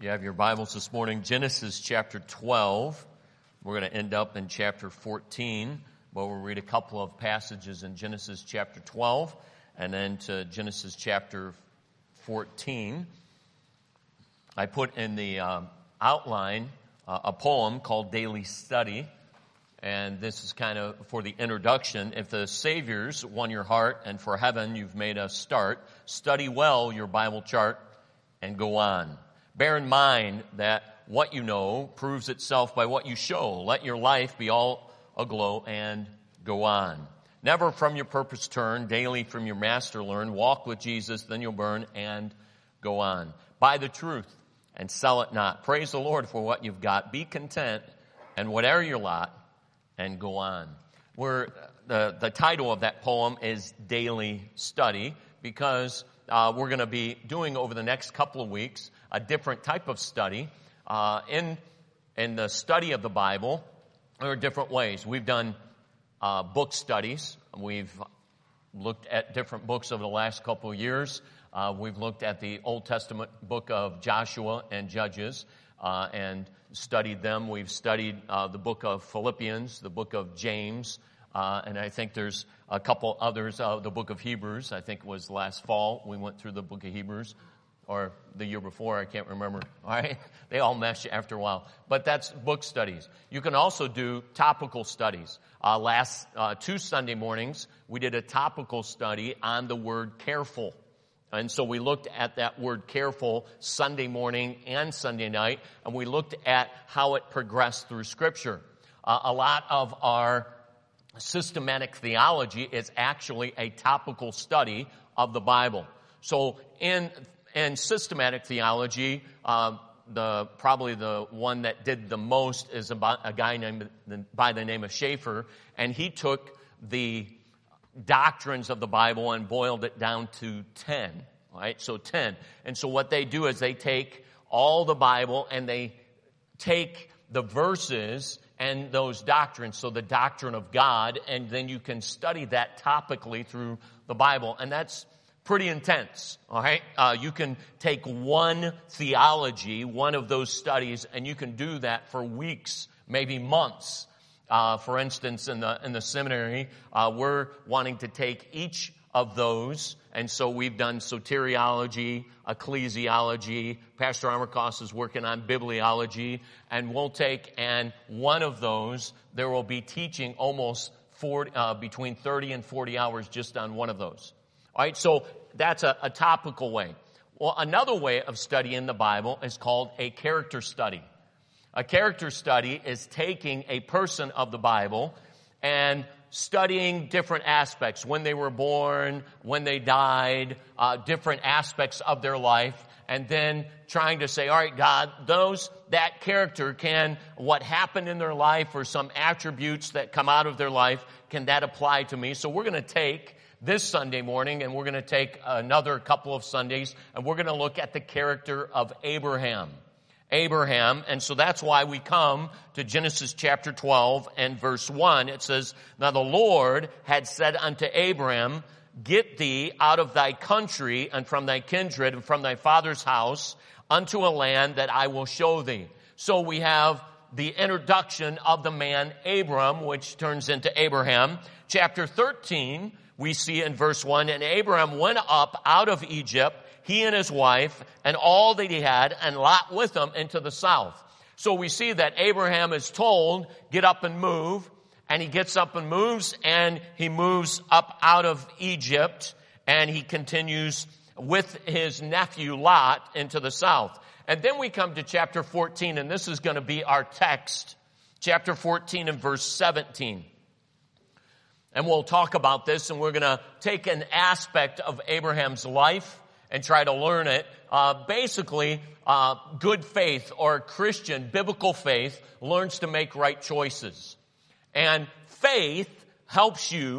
You have your Bibles this morning, Genesis chapter 12. We're going to end up in chapter 14, but we'll read a couple of passages in Genesis chapter 12 and then to Genesis chapter 14. I put in the outline a poem called Daily Study, and this is kind of for the introduction. If the Savior's won your heart and for heaven you've made a start, study well your Bible chart and go on. Bear in mind that what you know proves itself by what you show. Let your life be all aglow and go on. Never from your purpose turn, daily from your master learn. Walk with Jesus, then you'll burn and go on. Buy the truth and sell it not. Praise the Lord for what you've got. Be content and whatever your lot and go on. The title of that poem is Daily Study because we're going to be doing over the next couple of weeks a different type of study. In the study of the Bible, there are different ways. We've done book studies. We've looked at different books over the last couple of years. We've looked at the Old Testament book of Joshua and Judges and studied them. We've studied the book of Philippians, the book of James, and I think there's a couple others. The book of Hebrews, I think it was last fall. We went through the book of Hebrews, or the year before, I can't remember. All right, they all mesh after a while. But that's book studies. You can also do topical studies. Last two Sunday mornings, we did a topical study on the word careful. And so we looked at that word careful Sunday morning and Sunday night, and we looked at how it progressed through Scripture. A lot of our systematic theology is actually a topical study of the Bible. So in systematic theology, probably the one that did the most is about a guy named by the name of Schaeffer, and he took the doctrines of the Bible and boiled it down to 10. Right? So 10. And so what they do is they take all the Bible and they take the verses and those doctrines, so the doctrine of God, and then you can study that topically through the Bible. And that's pretty intense, all right? You can take one theology, one of those studies, and you can do that for weeks, maybe months. For instance, in the seminary, we're wanting to take each of those, and so we've done soteriology, ecclesiology. Pastor Armacost is working on bibliology, and we'll take, and one of those, there will be teaching almost between 30 and 40 hours just on one of those. All right, so that's a topical way. Well, another way of studying the Bible is called a character study. A character study is taking a person of the Bible and studying different aspects, when they were born, when they died, different aspects of their life, and then trying to say, all right, God, that character, what happened in their life or some attributes that come out of their life, can that apply to me? So we're going to take this Sunday morning, and we're going to take another couple of Sundays, and we're going to look at the character of Abraham. And so that's why we come to Genesis chapter 12 and verse 1. It says, Now the Lord had said unto Abram, Get thee out of thy country and from thy kindred and from thy father's house unto a land that I will show thee. So we have the introduction of the man Abram, which turns into Abraham. Chapter 13, we see in verse 1, And Abram went up out of Egypt, he and his wife, and all that he had, and Lot with him into the south. So we see that Abraham is told, get up and move, and he gets up and moves, and he moves up out of Egypt, and he continues with his nephew Lot into the south. And then we come to chapter 14, and this is going to be our text, chapter 14 and verse 17. And we'll talk about this, and we're going to take an aspect of Abraham's life and try to learn it. Basically, good faith or Christian, biblical faith, learns to make right choices. And faith helps you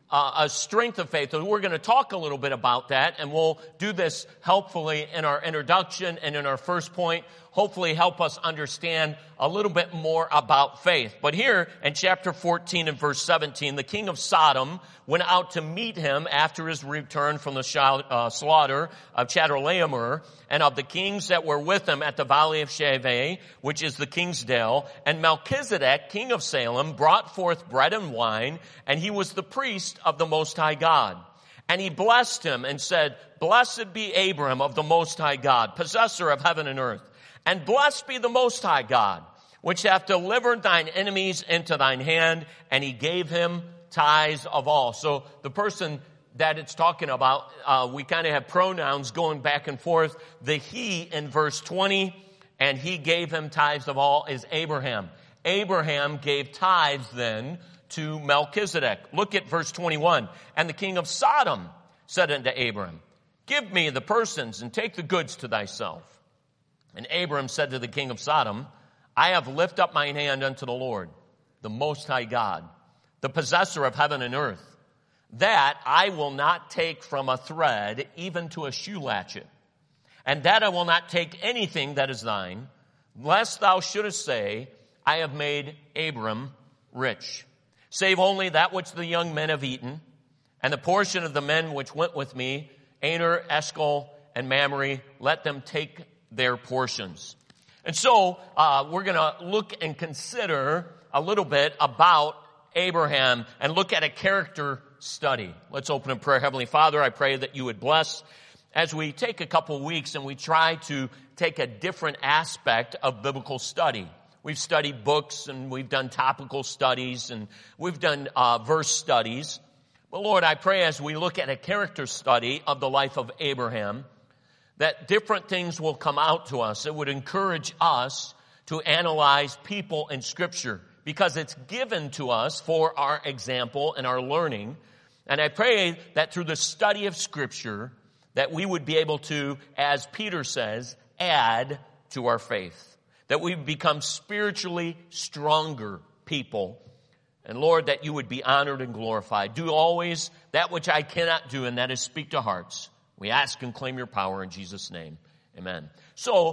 a strength of faith. And we're going to talk a little bit about that, and we'll do this helpfully in our introduction and in our first point, hopefully help us understand a little bit more about faith. But here in chapter 14 and verse 17, the king of Sodom went out to meet him after his return from the slaughter of Chedorlaomer and of the kings that were with him at the valley of Shaveh, which is the king's dale. And Melchizedek, king of Salem, brought forth bread and wine, and he was the priest of the Most High God. And he blessed him and said, "Blessed be Abram of the Most High God, possessor of heaven and earth. And blessed be the Most High God, which hath delivered thine enemies into thine hand." And he gave him tithes of all. So the person that it's talking about, we kind of have pronouns going back and forth. The he in verse 20, and he gave him tithes of all, is Abraham. Abraham gave tithes then to Melchizedek. Look at verse 21. And the king of Sodom said unto Abram, "Give me the persons and take the goods to thyself." And Abram said to the king of Sodom, "I have lifted up mine hand unto the Lord, the Most High God, the possessor of heaven and earth, that I will not take from a thread even to a shoe latchet, and that I will not take anything that is thine, lest thou shouldest say, I have made Abram rich, save only that which the young men have eaten, and the portion of the men which went with me, Aner, Eshcol, and Mamre, let them take their portions." And so we're going to look and consider a little bit about Abraham and look at a character study. Let's open in prayer. Heavenly Father, I pray that you would bless as we take a couple weeks and we try to take a different aspect of biblical study. We've studied books and we've done topical studies and we've done verse studies. But Lord, I pray as we look at a character study of the life of Abraham, that different things will come out to us. It would encourage us to analyze people in Scripture because it's given to us for our example and our learning. And I pray that through the study of Scripture that we would be able to, as Peter says, add to our faith. That we become spiritually stronger people. And Lord, that you would be honored and glorified. Do always that which I cannot do, and that is speak to hearts. We ask and claim your power in Jesus' name. Amen. So,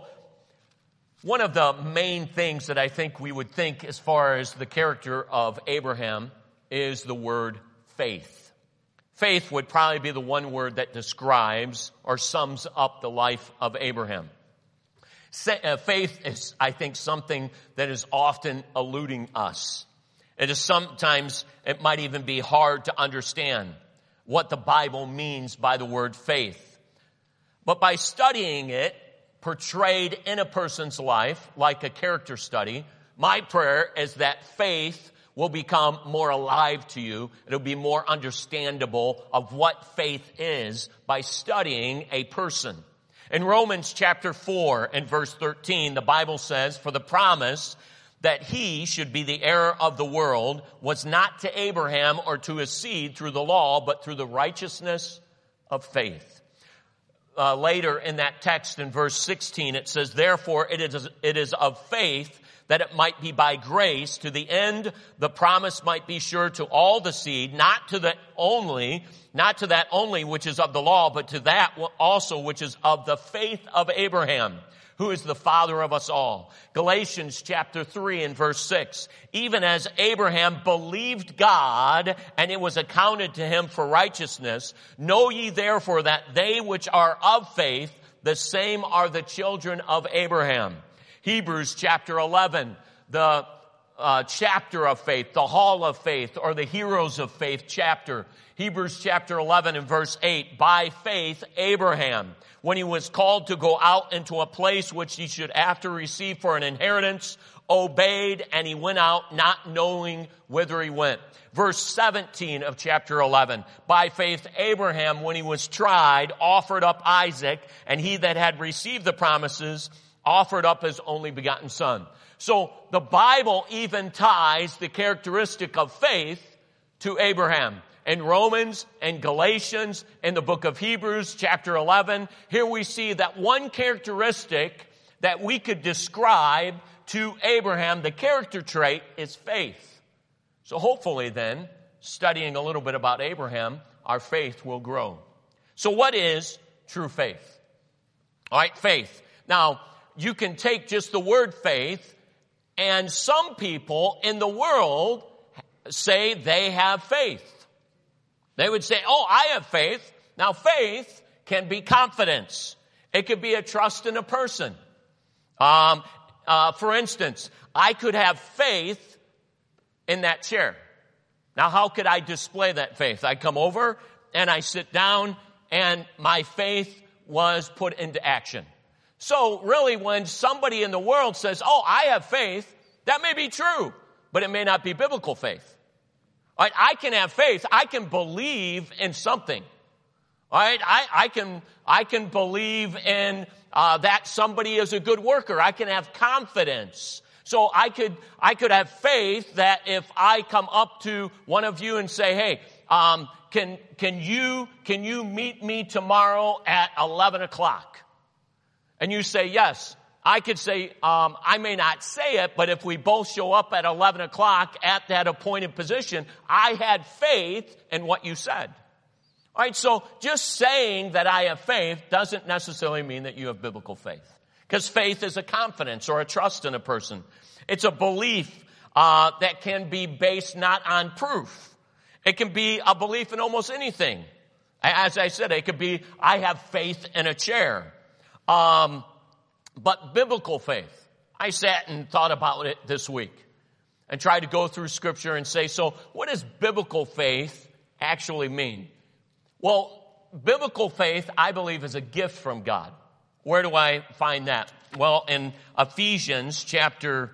one of the main things that I think we would think as far as the character of Abraham is the word faith. Faith would probably be the one word that describes or sums up the life of Abraham. Faith is, I think, something that is often eluding us. It is sometimes, it might even be hard to understand what the Bible means by the word faith. But by studying it, portrayed in a person's life, like a character study, my prayer is that faith will become more alive to you. It'll be more understandable of what faith is by studying a person. In Romans chapter 4 and verse 13, the Bible says, "For the promise that he should be the heir of the world was not to Abraham or to his seed through the law, but through the righteousness of faith." Later in that text in verse 16, it says, "Therefore it is of faith that it might be by grace, to the end the promise might be sure to all the seed, not to that only which is of the law, but to that also which is of the faith of Abraham, who is the father of us all." Galatians chapter 3 and verse 6, "Even as Abraham believed God, and it was accounted to him for righteousness, know ye therefore that they which are of faith, the same are the children of Abraham." Hebrews chapter 11, the chapter of faith, the hall of faith, or the heroes of faith chapter. Hebrews chapter 11 and verse 8, "By faith Abraham, when he was called to go out into a place which he should after receive for an inheritance, obeyed, and he went out not knowing whither he went." Verse 17 of chapter 11, "By faith Abraham, when he was tried, offered up Isaac, and he that had received the promises offered up his only begotten son." So the Bible even ties the characteristic of faith to Abraham. In Romans and Galatians, in the book of Hebrews, chapter 11, here we see that one characteristic that we could describe to Abraham, the character trait, is faith. So hopefully then, studying a little bit about Abraham, our faith will grow. So what is true faith? All right, faith. Now, you can take just the word faith, and some people in the world say they have faith. They would say, oh, I have faith. Now, faith can be confidence. It could be a trust in a person. For instance, I could have faith in that chair. Now, how could I display that faith? I come over and I sit down and my faith was put into action. So really, when somebody in the world says, oh, I have faith, that may be true, but it may not be biblical faith. All right, I can have faith. I can believe in something. All right, I can believe in that somebody is a good worker. I can have confidence. So I could have faith that if I come up to one of you and say, hey, can you meet me tomorrow at 11 o'clock? And you say yes. I could say, I may not say it, but if we both show up at 11 o'clock at that appointed position, I had faith in what you said. All right, so just saying that I have faith doesn't necessarily mean that you have biblical faith. Because faith is a confidence or a trust in a person. It's a belief that can be based not on proof. It can be a belief in almost anything. As I said, it could be, I have faith in a chair. But biblical faith, I sat and thought about it this week and tried to go through Scripture and say, so what does biblical faith actually mean? Well, biblical faith, I believe, is a gift from God. Where do I find that? Well, in Ephesians chapter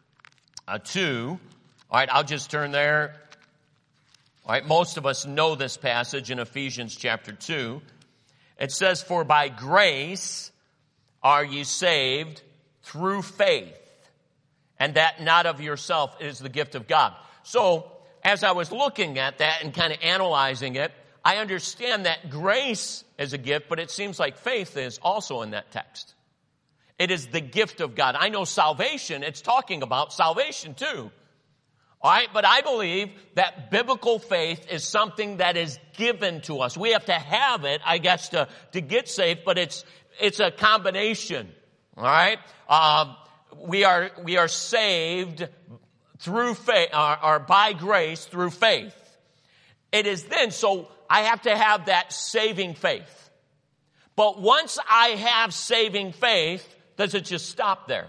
2, all right, I'll just turn there. All right, most of us know this passage in Ephesians chapter 2. It says, for by grace are ye saved through faith, and that not of yourself, is the gift of God. So, as I was looking at that and kind of analyzing it, I understand that grace is a gift, but it seems like faith is also in that text. It is the gift of God. I know salvation, it's talking about salvation too. All right, but I believe that biblical faith is something that is given to us. We have to have it, I guess, to get saved, but it's a combination. All right, we are saved through faith, or by grace through faith. It is then, so I have to have that saving faith. But once I have saving faith, does it just stop there?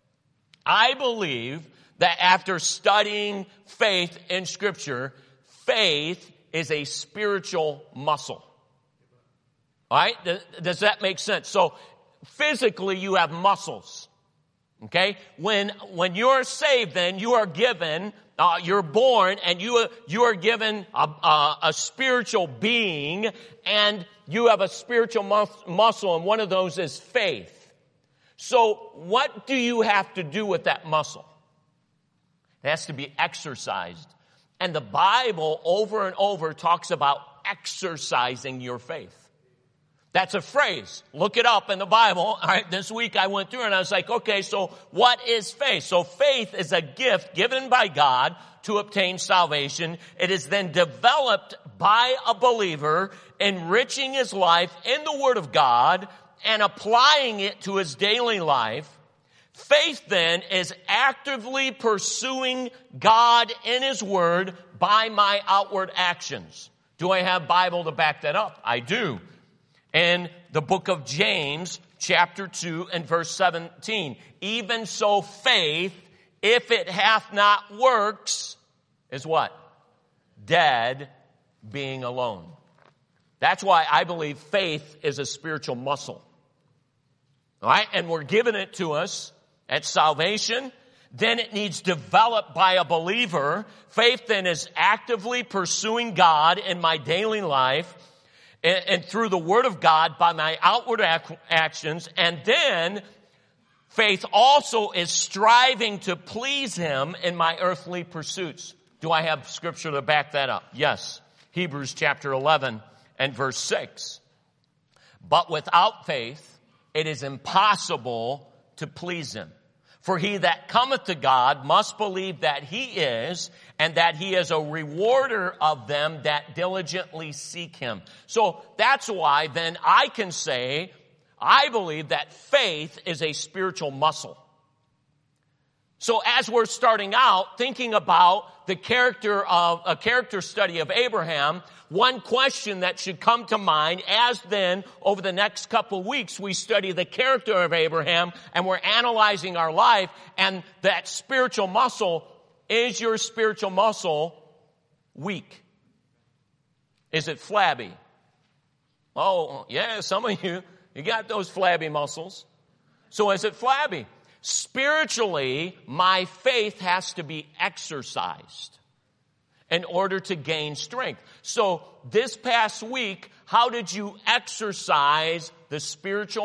I believe that after studying faith in Scripture, faith is a spiritual muscle. All right? Does that make sense? So physically you have muscles. Okay? When you're saved, then you are given, you're born and you are given a spiritual being, and you have a spiritual muscle, and one of those is faith. So what do you have to do with that muscle? It has to be exercised. And the Bible over and over talks about exercising your faith. That's a phrase. Look it up in the Bible. All right, this week I went through and I was like, okay, so what is faith? So faith is a gift given by God to obtain salvation. It is then developed by a believer, enriching his life in the Word of God and applying it to his daily life. Faith then is actively pursuing God in His Word by my outward actions. Do I have Bible to back that up? I do. In the book of James, chapter 2 and verse 17, even so faith, if it hath not works, is what? Dead, being alone. That's why I believe faith is a spiritual muscle. All right? And we're giving it to us at salvation. Then it needs developed by a believer. Faith then is actively pursuing God in my daily life and through the Word of God by my outward actions. And then faith also is striving to please Him in my earthly pursuits. Do I have Scripture to back that up? Yes. Hebrews chapter 11 and verse 6. But without faith, it is impossible to please Him. For he that cometh to God must believe that he is, and that he is a rewarder of them that diligently seek him. So that's why then I can say, I believe that faith is a spiritual muscle. So as we're starting out thinking about the character study of Abraham, one question that should come to mind as then over the next couple of weeks we study the character of Abraham and we're analyzing our life and that spiritual muscle, is your spiritual muscle weak? Is it flabby? Oh, yeah, some of you got those flabby muscles. So is it flabby? Spiritually, my faith has to be exercised in order to gain strength. So this past week, how did you exercise the spiritual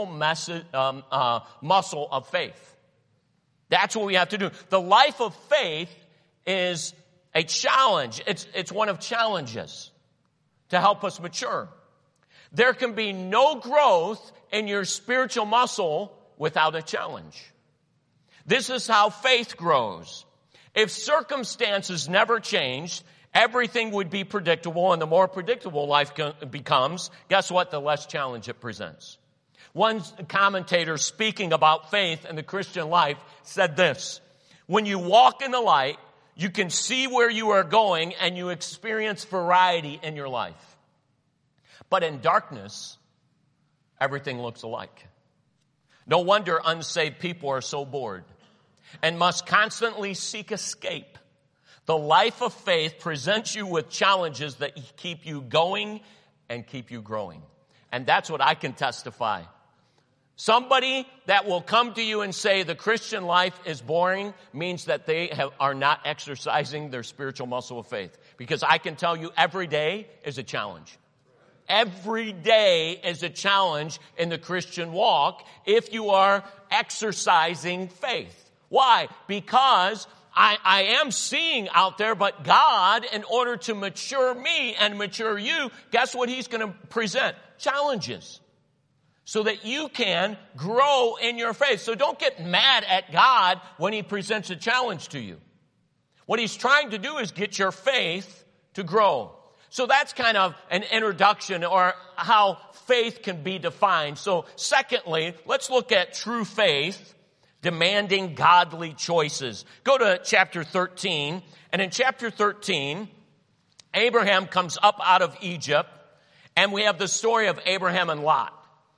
muscle of faith? That's what we have to do. The life of faith is a challenge. It's one of challenges to help us mature. There can be no growth in your spiritual muscle without a challenge. This is how faith grows. If circumstances never changed, everything would be predictable, and the more predictable life becomes, guess what? The less challenge it presents. One commentator speaking about faith and the Christian life said this: when you walk in the light, you can see where you are going and you experience variety in your life. But in darkness, everything looks alike. No wonder unsaved people are so bored and must constantly seek escape. The life of faith presents you with challenges that keep you going and keep you growing. And that's what I can testify. Somebody that will come to you and say the Christian life is boring means that they are not exercising their spiritual muscle of faith. Because I can tell you every day is a challenge. Every day is a challenge in the Christian walk if you are exercising faith. Why? Because I am seeing out there, but God, in order to mature me and mature you, guess what he's going to present? Challenges. So that you can grow in your faith. So don't get mad at God when he presents a challenge to you. What he's trying to do is get your faith to grow. So that's kind of an introduction or how faith can be defined. So secondly, let's look at true faith demanding godly choices. Go to chapter 13. And in chapter 13, Abraham comes up out of Egypt. And we have the story of Abraham and Lot.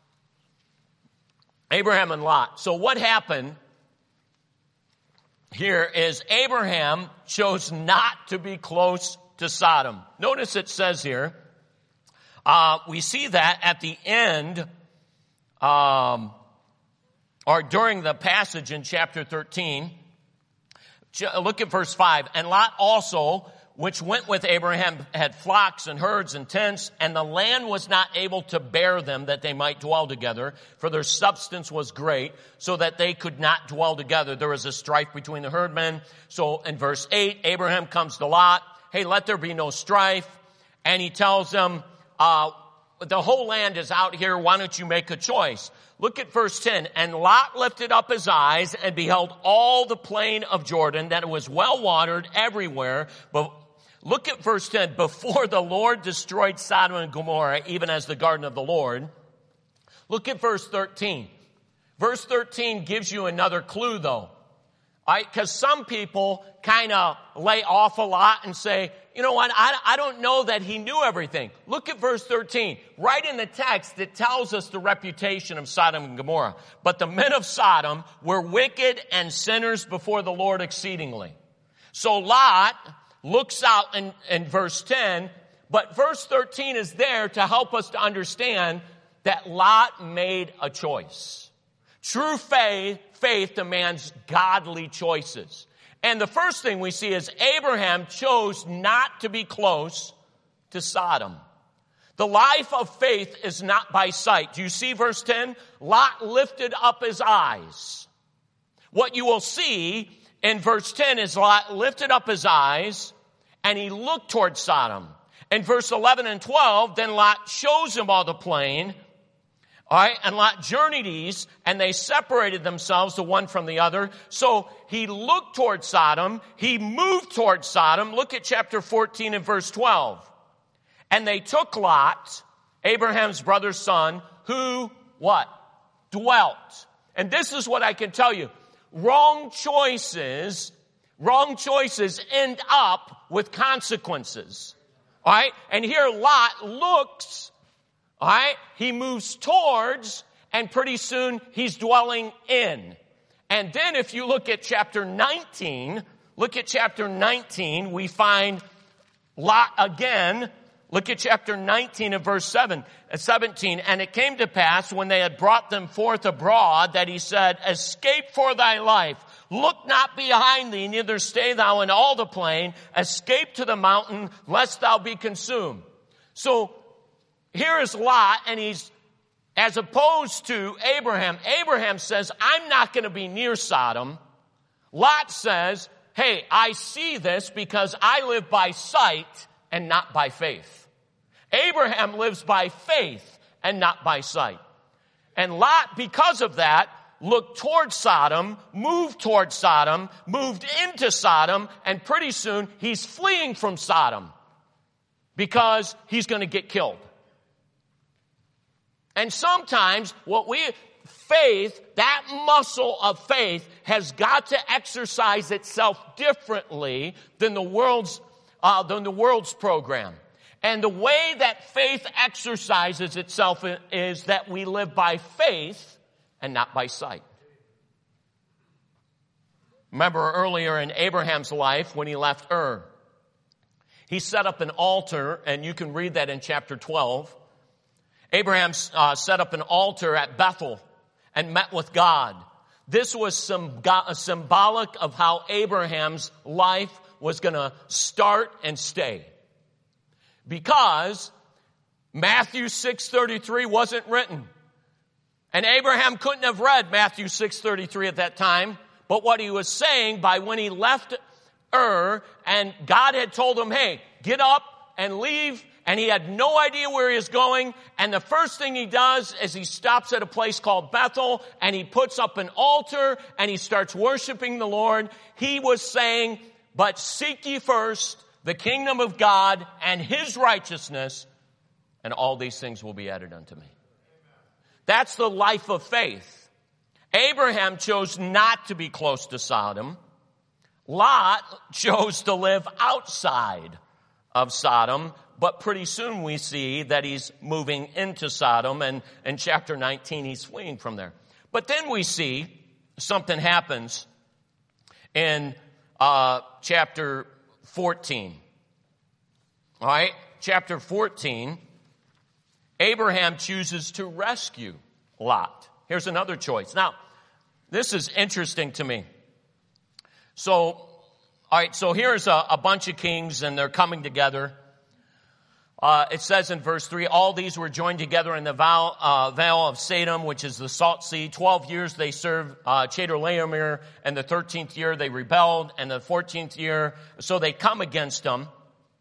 Abraham and Lot. So what happened here is Abraham chose not to be close to Sodom. Notice it says here, we see that at the end, or during the passage in chapter 13. Look at verse 5. And Lot also, which went with Abraham, had flocks and herds and tents, and the land was not able to bear them that they might dwell together, for their substance was great, so that they could not dwell together. There was a strife between the herdmen. So in verse 8, Abraham comes to Lot. Hey, let there be no strife. And he tells them, the whole land is out here. Why don't you make a choice? Look at verse 10. And Lot lifted up his eyes and beheld all the plain of Jordan, that it was well watered everywhere. But look at verse 10. Before the Lord destroyed Sodom and Gomorrah, even as the garden of the Lord. Look at verse 13. Verse 13 gives you another clue, though. Because some people kind of lay off a lot and say, you know what, I don't know that he knew everything. Look at verse 13. Right in the text, it tells us the reputation of Sodom and Gomorrah. But the men of Sodom were wicked and sinners before the Lord exceedingly. So Lot looks out in verse 10, but verse 13 is there to help us to understand that Lot made a choice. True faith demands godly choices. And the first thing we see is Abraham chose not to be close to Sodom. The life of faith is not by sight. Do you see verse 10? Lot lifted up his eyes. What you will see in verse 10 is Lot lifted up his eyes and he looked towards Sodom. In verse 11 and 12, then Lot shows him all the plain All right, and Lot journeyed east, and they separated themselves the one from the other. So he looked toward Sodom. He moved toward Sodom. Look at chapter 14 and verse 12. And they took Lot, Abraham's brother's son, who, what? Dwelt. And this is what I can tell you. Wrong choices end up with consequences. All right, and here Lot looks. All right, he moves towards, and pretty soon he's dwelling in. And then if you look at chapter 19, we find Lot again. Look at chapter 19 and verse 17. And it came to pass when they had brought them forth abroad that he said, escape for thy life. Look not behind thee, neither stay thou in all the plain. Escape to the mountain, lest thou be consumed. So, here is Lot, and he's, as opposed to Abraham. Abraham says, I'm not going to be near Sodom. Lot says, hey, I see this because I live by sight and not by faith. Abraham lives by faith and not by sight. And Lot, because of that, looked toward Sodom, moved toward Sodom, moved into Sodom, and pretty soon he's fleeing from Sodom because he's going to get killed. And sometimes that muscle of faith has got to exercise itself differently than the world's program. And the way that faith exercises itself is that we live by faith and not by sight. Remember earlier in Abraham's life when he left Ur, he set up an altar, and you can read that in chapter 12. Abraham set up an altar at Bethel and met with God. This was symbolic of how Abraham's life was going to start and stay. Because Matthew 6:33 wasn't written. And Abraham couldn't have read Matthew 6:33 at that time. But what he was saying by when he left Ur, and God had told him, hey, get up and leave. And he had no idea where he was going. And the first thing he does is he stops at a place called Bethel, and he puts up an altar, and he starts worshiping the Lord. He was saying, but seek ye first the kingdom of God and his righteousness, and all these things will be added unto me. That's the life of faith. Abraham chose not to be close to Sodom. Lot chose to live outside of Sodom. But pretty soon we see that he's moving into Sodom, and in chapter 19 he's fleeing from there. But then we see something happens in chapter 14. All right, chapter 14, Abraham chooses to rescue Lot. Here's another choice. Now, this is interesting to me. So, all right, so here's a bunch of kings, and they're coming together. It says in verse 3, all these were joined together in the vale of Sadom, which is the Salt Sea. 12 years they served Chedorlaomer, and the 13th year they rebelled, and the 14th year, so they come against them.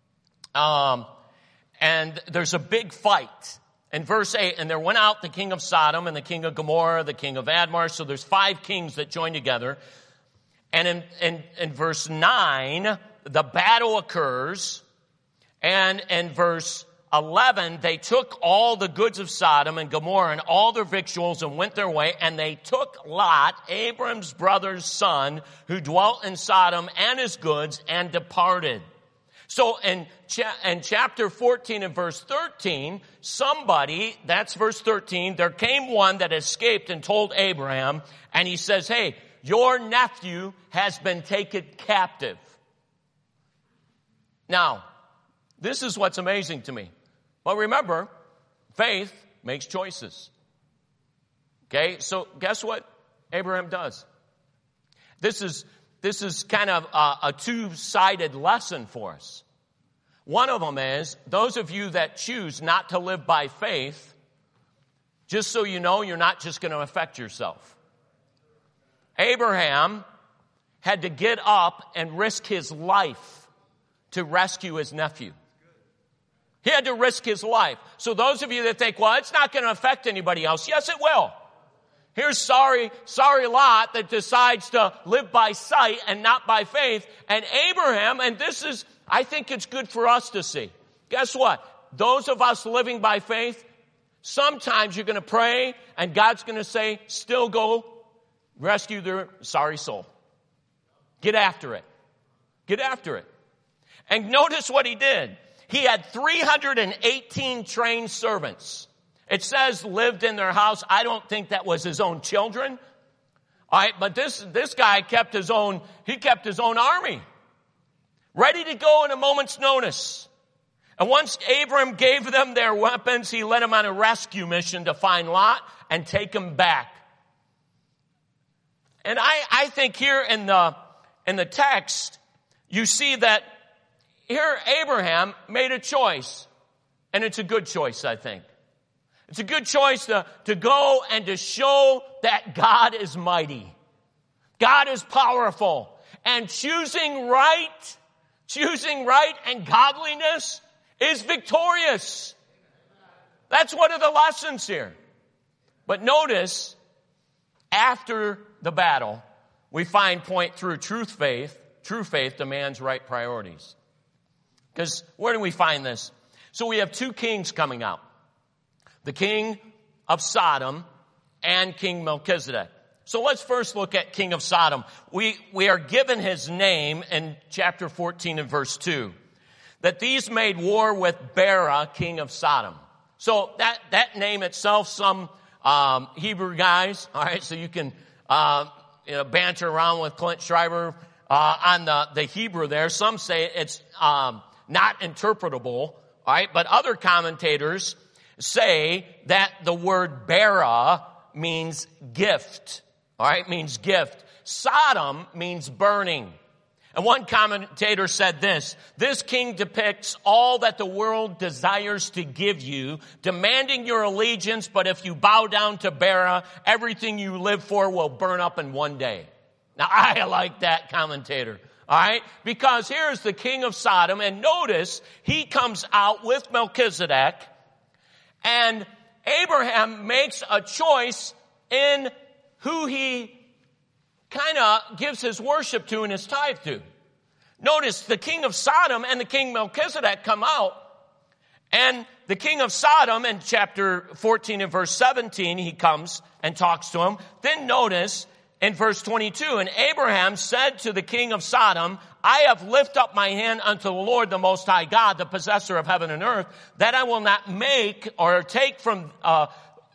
And there's a big fight. In verse 8, and there went out the king of Sodom, and the king of Gomorrah, the king of Admar. So there's 5 kings that join together. And in verse 9, the battle occurs. And in verse 11, they took all the goods of Sodom and Gomorrah and all their victuals and went their way. And they took Lot, Abram's brother's son, who dwelt in Sodom, and his goods, and departed. So in chapter 14 and verse 13, that's verse 13, there came one that escaped and told Abraham, and he says, hey, your nephew has been taken captive. Now, this is what's amazing to me. But remember, faith makes choices. Okay, so guess what Abraham does? This is kind of a two-sided lesson for us. One of them is, those of you that choose not to live by faith, just so you know, you're not just going to affect yourself. Abraham had to get up and risk his life to rescue his nephew. He had to risk his life. So those of you that think, well, it's not going to affect anybody else. Yes, it will. Here's sorry Lot that decides to live by sight and not by faith. And Abraham, and this is, I think it's good for us to see. Guess what? Those of us living by faith, sometimes you're going to pray and God's going to say, still go rescue their sorry soul. Get after it. Get after it. And notice what he did. He had 318 trained servants. It says lived in their house. I don't think that was his own children. All right, but this guy kept his own army. Ready to go in a moment's notice. And once Abram gave them their weapons, he led them on a rescue mission to find Lot and take him back. And I think here in the text, you see that here Abraham made a choice. And it's a good choice, I think. It's a good choice to go and to show that God is mighty. God is powerful. And choosing right and godliness is victorious. That's one of the lessons here. But notice, after the battle, we find through true faith demands right priorities. Because where do we find this? So we have two kings coming out. The king of Sodom and King Melchizedek. So let's first look at King of Sodom. We are given his name in chapter 14 and verse 2. That these made war with Bera, king of Sodom. So that name itself, some Hebrew guys, all right, so you can banter around with Clint Schreiber on the Hebrew there. Some say it's not interpretable, all right, but other commentators say that the word Bera means gift, all right, means gift. Sodom means burning. And one commentator said this king depicts all that the world desires to give you, demanding your allegiance, but if you bow down to Bera, everything you live for will burn up in one day. Now, I like that commentator, all right? Because here's the king of Sodom, and notice he comes out with Melchizedek, and Abraham makes a choice in who he kind of gives his worship to and his tithe to. Notice the king of Sodom and the king Melchizedek come out, and the king of Sodom in chapter 14 and verse 17, he comes and talks to him. Then notice in verse 22, and Abraham said to the king of Sodom, I have lifted up my hand unto the Lord, the Most High God, the possessor of heaven and earth, that I will not make or take from a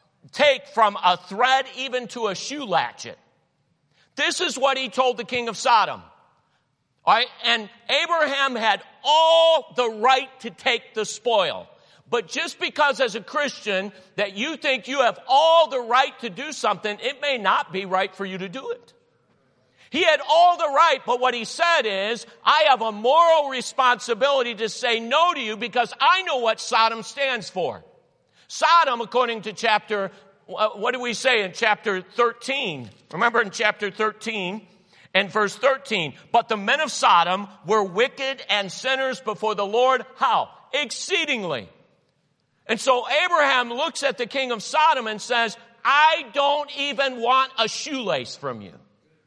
thread even to a shoe latchet. This is what he told the king of Sodom. All right, and Abraham had all the right to take the spoil. But just because as a Christian that you think you have all the right to do something, it may not be right for you to do it. He had all the right, but what he said is, I have a moral responsibility to say no to you because I know what Sodom stands for. Sodom, according to chapter, what do we say in chapter 13? Remember in chapter 13 and verse 13, but the men of Sodom were wicked and sinners before the Lord. How? Exceedingly. And so Abraham looks at the king of Sodom and says, I don't even want a shoelace from you.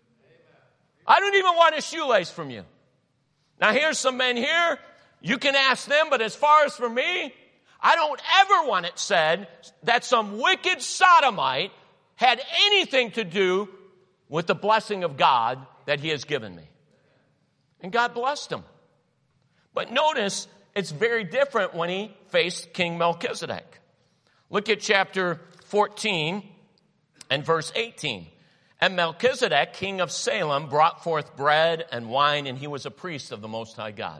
I don't even want a shoelace from you. Now here's some men here. You can ask them, but as far as for me, I don't ever want it said that some wicked sodomite had anything to do with the blessing of God that he has given me. And God blessed him. But notice, it's very different when he faced King Melchizedek. Look at chapter 14 and verse 18. And Melchizedek, king of Salem, brought forth bread and wine, and he was a priest of the Most High God.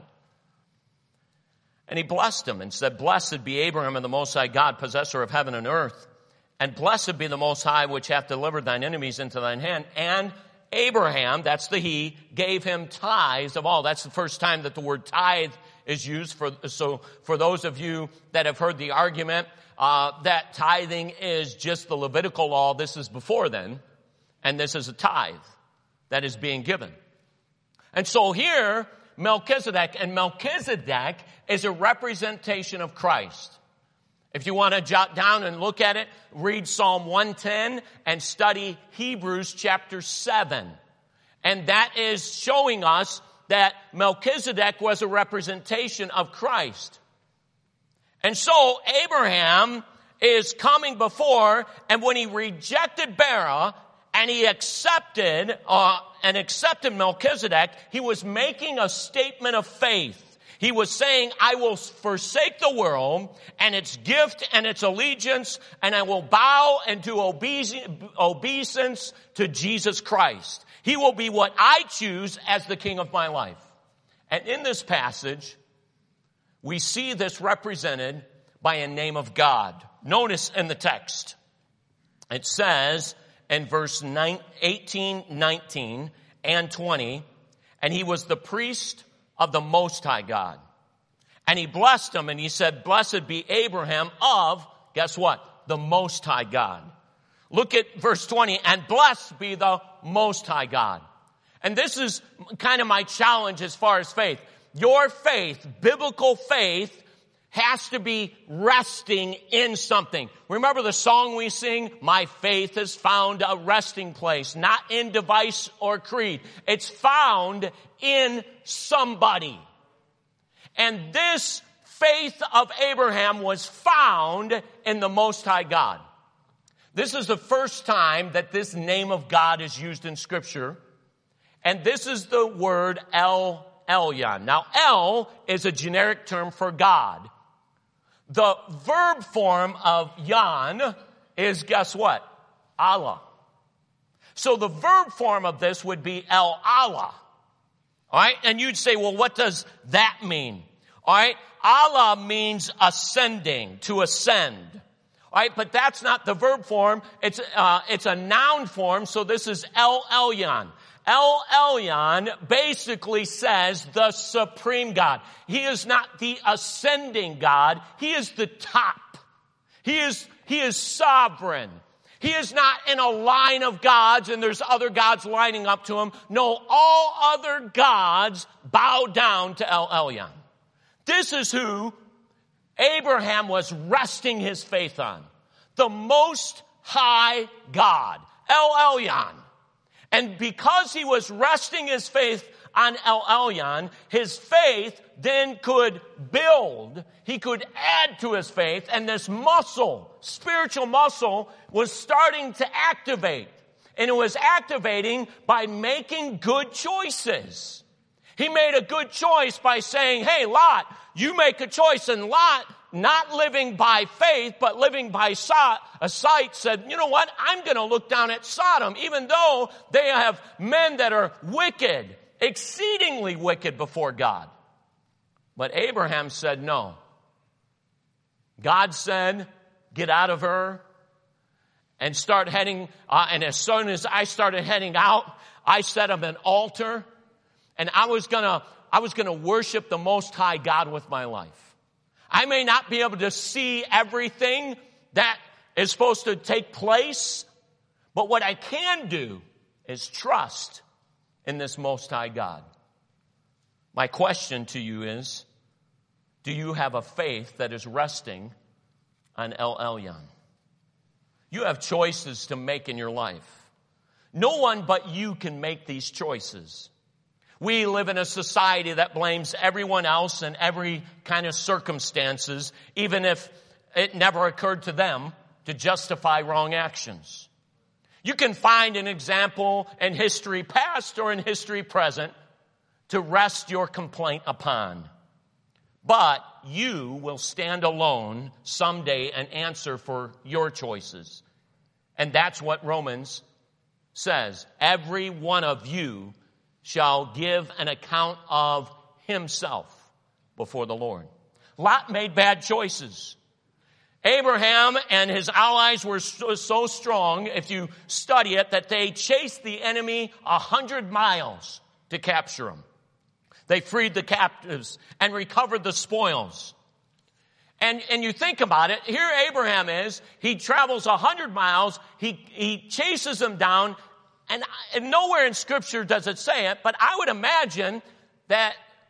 And he blessed him and said, Blessed be Abraham of the Most High God, possessor of heaven and earth. And blessed be the Most High, which hath delivered thine enemies into thine hand. And Abraham, that's the he, gave him tithes of all. That's the first time that the word tithe is used. So for those of you that have heard the argument that tithing is just the Levitical law, this is before then. And this is a tithe that is being given. And so here, Melchizedek, and Melchizedek is a representation of Christ. If you want to jot down and look at it, read Psalm 110 and study Hebrews chapter 7. And that is showing us that Melchizedek was a representation of Christ. And so Abraham is coming before, and when he rejected Bera and he accepted Melchizedek, he was making a statement of faith. He was saying, I will forsake the world and its gift and its allegiance, and I will bow and do obeisance to Jesus Christ. He will be what I choose as the king of my life. And in this passage, we see this represented by a name of God. Notice in the text, it says in verse 18, 19, and 20, and he was the priest of the Most High God. And he blessed him, and he said, blessed be Abraham of, guess what? The Most High God. Look at verse 20, and blessed be the Most High God. And this is kind of my challenge as far as faith. Your faith, biblical faith, has to be resting in something. Remember the song we sing? My faith has found a resting place, not in device or creed. It's found in somebody. And this faith of Abraham was found in the Most High God. This is the first time that this name of God is used in Scripture. And this is the word El Elyon. Now, El is a generic term for God. The verb form of Yan is, guess what? Allah. So the verb form of this would be El Allah. All right? And you'd say, well, what does that mean? All right? Allah means ascending, to ascend. All right? But that's not the verb form. It's a noun form, so this is El Elyon. El Elyon basically says the supreme God. He is not the ascending God. He is the top. He is sovereign. He is not in a line of gods and there's other gods lining up to him. No, all other gods bow down to El Elyon. This is who Abraham was resting his faith on. The Most High God. El Elyon. And because he was resting his faith on El Elyon, his faith then could build. He could add to his faith, and this muscle, spiritual muscle, was starting to activate. And it was activating by making good choices. He made a good choice by saying, hey, Lot, you make a choice. And Lot, not living by faith, but living by sight, said, you know what? I'm going to look down at Sodom, even though they have men that are wicked, exceedingly wicked before God. But Abraham said no. God said, get out of her and start heading. And as soon as I started heading out, I set up an altar, and I was gonna worship the Most High God with my life. I may not be able to see everything that is supposed to take place, but what I can do is trust in this Most High God. My question to you is, do you have a faith that is resting on El Elyon? You have choices to make in your life. No one but you can make these choices. We live in a society that blames everyone else and every kind of circumstances, even if it never occurred to them to justify wrong actions. You can find an example in history past or in history present to rest your complaint upon. But you will stand alone someday and answer for your choices. And that's what Romans says. Every one of you shall give an account of himself before the Lord. Lot made bad choices. Abraham and his allies were so strong, if you study it, that they chased the enemy 100 miles to capture him. They freed the captives and recovered the spoils. And you think about it, here Abraham is, he travels 100 miles, he chases them down, and nowhere in Scripture does it say it, but I would imagine that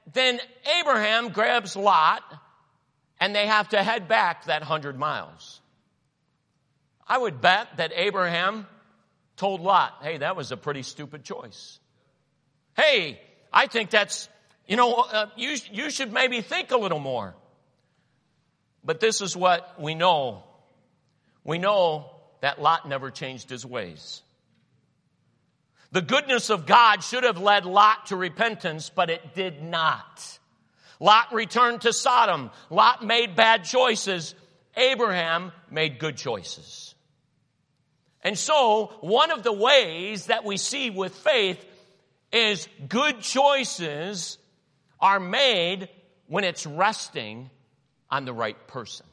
then Abraham grabs Lot, and they have to head back that 100 miles. I would bet that Abraham told Lot, hey, that was a pretty stupid choice. Hey, I think that's, you should maybe think a little more. But this is what we know. We know that Lot never changed his ways. The goodness of God should have led Lot to repentance, but it did not. Lot returned to Sodom. Lot made bad choices. Abraham made good choices. And so, one of the ways that we see with faith is good choices are made when it's resting on the right person.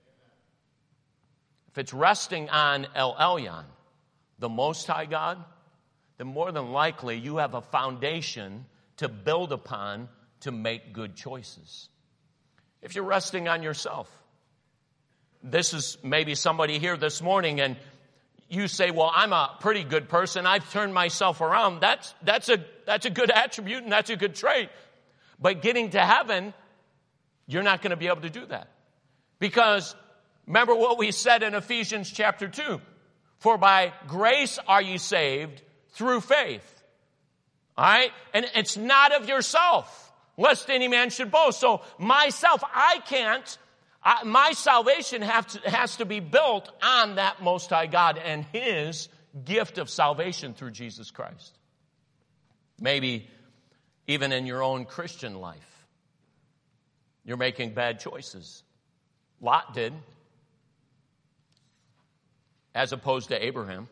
If it's resting on El Elyon, the Most High God, then more than likely you have a foundation to build upon to make good choices. If you're resting on yourself, this is maybe somebody here this morning and you say, well, I'm a pretty good person. I've turned myself around. That's a good attribute and that's a good trait. But getting to heaven, you're not going to be able to do that. Because remember what we said in Ephesians chapter 2. For by grace are you saved through faith. All right? And it's not of yourself, lest any man should boast. So myself, I can't. My salvation has to be built on that Most High God and His gift of salvation through Jesus Christ. Maybe even in your own Christian life, you're making bad choices. Lot did, as opposed to Abraham.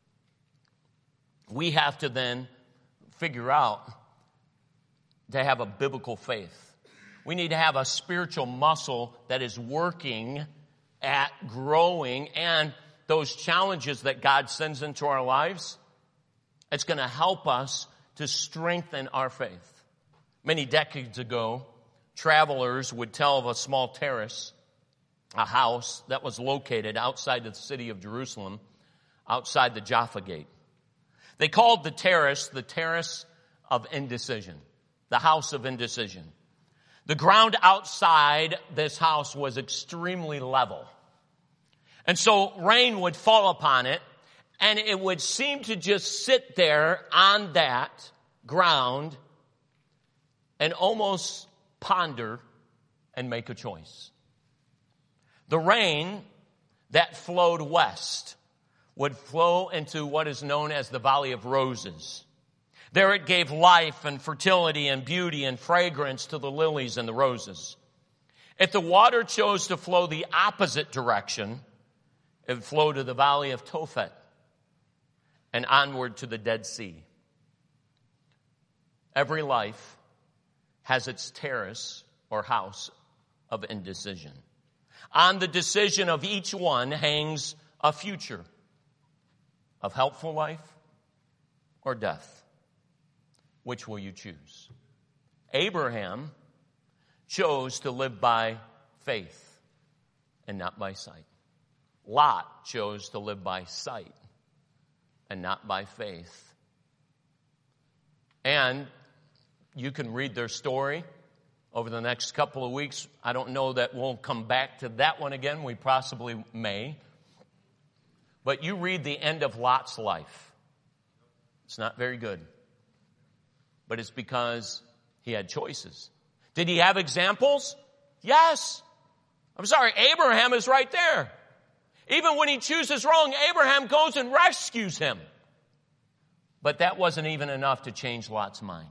We have to then figure out to have a biblical faith. We need to have a spiritual muscle that is working at growing, and those challenges that God sends into our lives, it's going to help us to strengthen our faith. Many decades ago, travelers would tell of a small terrace, a house that was located outside the city of Jerusalem, outside the Jaffa Gate. They called the terrace of indecision, the house of indecision. The ground outside this house was extremely level. And so rain would fall upon it, and it would seem to just sit there on that ground and almost ponder and make a choice. The rain that flowed west would flow into what is known as the Valley of Roses. There it gave life and fertility and beauty and fragrance to the lilies and the roses. If the water chose to flow the opposite direction, it would flow to the Valley of Tophet and onward to the Dead Sea. Every life has its terrace or house of indecision. On the decision of each one hangs a future of helpful life or death. Which will you choose? Abraham chose to live by faith and not by sight. Lot chose to live by sight and not by faith. And you can read their story over the next couple of weeks. I don't know that we'll come back to that one again. We possibly may. But you read the end of Lot's life. It's not very good. But it's because he had choices. Did he have examples? Yes. I'm sorry, Abraham is right there. Even when he chooses wrong, Abraham goes and rescues him. But that wasn't even enough to change Lot's mind.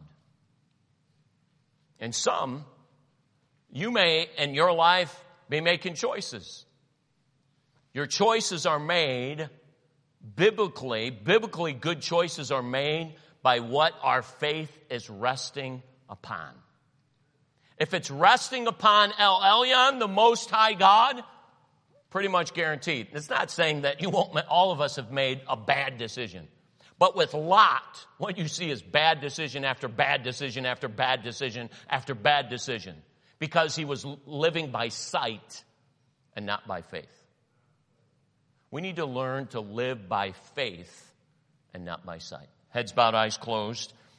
And some, you may in your life be making choices. Your choices are made biblically good choices are made by what our faith is resting upon. If it's resting upon El Elyon, the Most High God, pretty much guaranteed. It's not saying that all of us have made a bad decision. But with Lot, what you see is bad decision after bad decision after bad decision after bad decision. Because he was living by sight and not by faith. We need to learn to live by faith and not by sight. Heads bowed, eyes closed.